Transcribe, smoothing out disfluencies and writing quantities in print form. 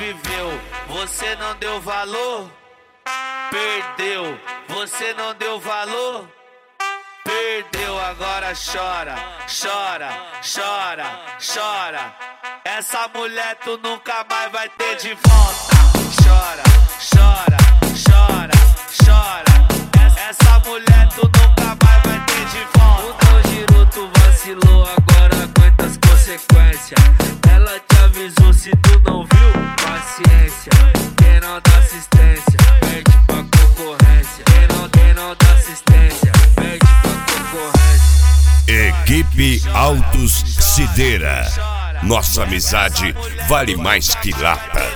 viveu, você não deu valor, perdeu, você não deu valor, perdeu, agora chora, chora, chora, chora. Essa mulher tu nunca mais vai ter de volta. Chora, chora, chora, chora. Essa mulher tu nunca mais vai ter de volta. O teu girou, tu vacilou, agora aguenta as consequências. Ela te avisou, se tu não viu, paciência. Quem não dá assistência, pede pra concorrência. Quem não dá assistência, pede pra concorrência. Equipe Autos Sideira. Nossa amizade vale mais que lata.